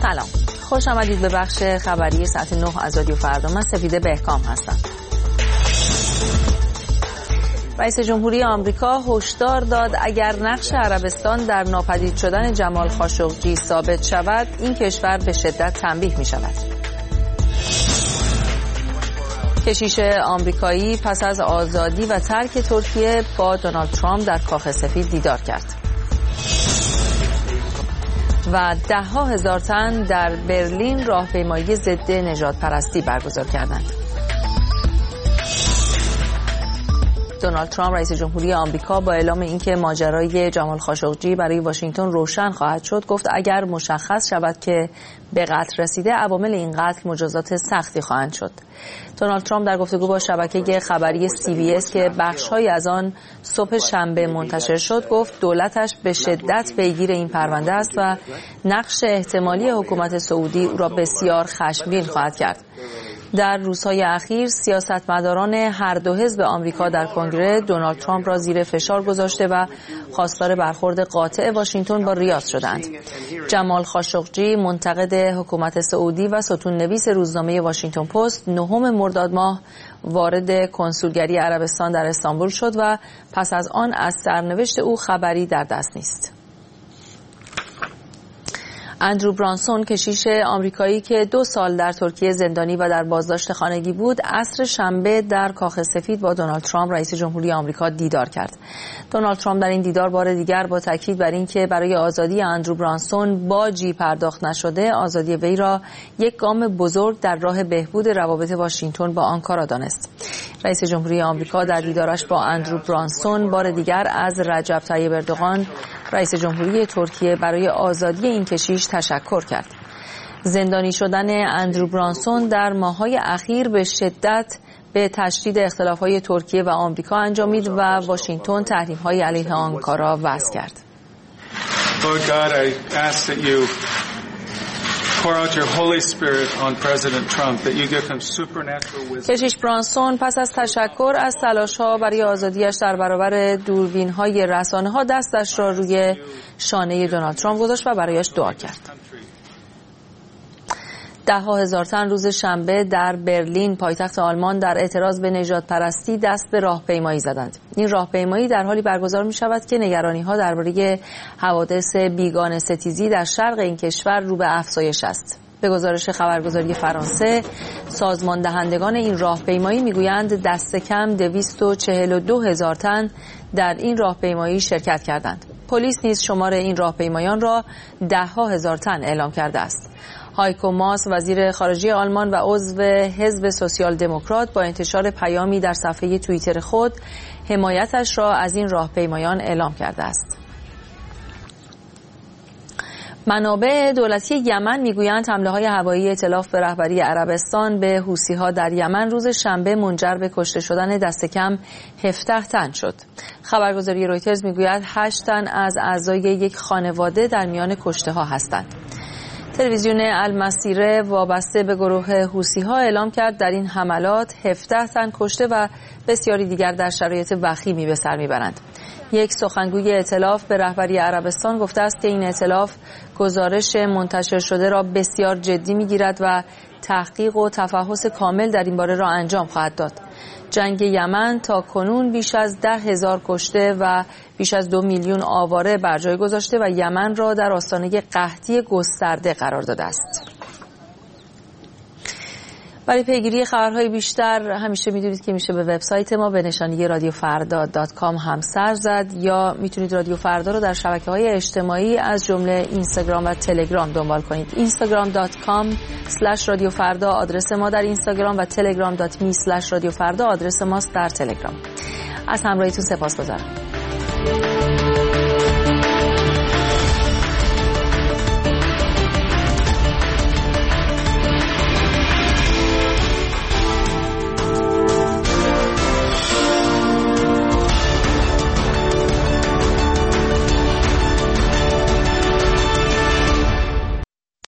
سلام، خوش آمدید به بخش خبری ساعت 9 از رادیو فردا. من سپیده بهکام هستم. رئیس جمهوری آمریکا هشدار داد اگر نقش عربستان در ناپدید شدن جمال خاشقجی ثابت شود، این کشور به شدت تنبیه می شود. کشیش آمریکایی پس از آزادی و ترک ترکیه با دونالد ترامپ در کاخ سفید دیدار کرد. و ده‌ها هزار تن در برلین راهپیمایی ضد نژادپرستی برگزار کردند. دونالد ترامپ رئیس جمهوری آمریکا با اعلام اینکه ماجرای جمال خاشقجی برای واشنگتن روشن خواهد شد، گفت اگر مشخص شود که به قتل رسیده، عوامل این قتل مجازات سختی خواهند شد. دونالد ترامپ در گفتگو با شبکه خبری CBS که بخش‌هایی از آن صبح شنبه منتشر شد، گفت دولتش به شدت پیگیر این پرونده است و نقش احتمالی حکومت سعودی او را بسیار خشمگین خواهد کرد. در روزهای اخیر سیاستمداران هر دو حزب آمریکا در کنگره دونالد ترامپ را زیر فشار گذاشته و خواستار برخورد قاطع واشنگتن با ریاض شدند. جمال خاشقجی منتقد حکومت سعودی و ستون‌نویس روزنامه واشنگتن پست 9 مرداد ماه وارد کنسولگری عربستان در استانبول شد و پس از آن از سرنوشت او خبری در دست نیست. اندرو برانسون، کشیش آمریکایی که 2 سال در ترکیه زندانی و در بازداشت خانگی بود، عصر شنبه در کاخ سفید با دونالد ترامپ رئیس جمهوری آمریکا دیدار کرد. دونالد ترامپ در این دیدار بار دیگر با تاکید بر اینکه برای آزادی اندرو برانسون باجی پرداخت نشده، آزادی وی را یک گام بزرگ در راه بهبود روابط واشنگتن با آنکارا دانست. رئیس جمهوری آمریکا در دیدارش با اندرو برانسون بار دیگر از رجب طیب اردوغان رئیس جمهوری ترکیه برای آزادی این کشیش تشکر کرد. زندانی شدن اندرو برانسون در ماه‌های اخیر به شدت به تشدید اختلاف‌های ترکیه و آمریکا انجامید و واشنگتن تحریم‌های علیه آنکارا وضع کرد. کشیش برانسون پس از تشکر از تلاش‌ها برای آزادیش در برابر دوربین‌های رسانه‌ها دستش را روی شانه دونالد ترامپ گذاشت و برایش دعا کرد. ده‌ها هزار تن روز شنبه در برلین پایتخت آلمان در اعتراض به نژادپرستی دست به راهپیمایی زدند. این راهپیمایی در حالی برگزار می شود که نگرانی‌ها درباره حوادث بیگانه ستیزی در شرق این کشور رو به افزایش است. به گزارش خبرگزاری فرانسه، سازمان دهندگان این راهپیمایی میگویند دست کم 242 هزار تن در این راهپیمایی شرکت کردند. پلیس نیز شمار این راهپیمایان را ده‌ها هزار تن اعلام کرده است. هایکو ماس، وزیر خارجه آلمان و عضو حزب سوسیال دموکرات، با انتشار پیامی در صفحه توییتر خود حمایتش را از این راهپیمایان اعلام کرده است. منابع دولتی یمن میگویند حمله‌های هوایی ائتلاف به رهبری عربستان به حوثی‌ها در یمن روز شنبه منجر به کشته شدن دست کم 17 تن شد. خبرگزاری رویترز میگوید 8 تن از اعضای یک خانواده در میان کشته‌ها هستند. تلویزیون المسیره وابسته به گروه حوثی‌ها اعلام کرد در این حملات 17 تن کشته و بسیاری دیگر در شرایط وخیمی به سر میبرند. یک سخنگوی ائتلاف به رهبری عربستان گفته است که این ائتلاف گزارش منتشر شده را بسیار جدی میگیرد و تحقیق و تفحص کامل در این باره را انجام خواهد داد. جنگ یمن تا کنون بیش از 10,000 کشته و بیش از 2 میلیون آواره بر جای گذاشته و یمن را در آستانه قحطی گسترده قرار داده است. برای پیگیری خبرهای بیشتر همیشه میدونید که میشه به وبسایت ما به نشانی radiofarda.com هم سر زد یا میتونید رادیو فردا رو در شبکه‌های اجتماعی از جمله اینستاگرام و تلگرام دنبال کنید. instagram.com/radiofarda آدرس ما در اینستاگرام و telegram.me/radiofarda آدرس ماست در تلگرام. از همراهیتون سپاسگزارم.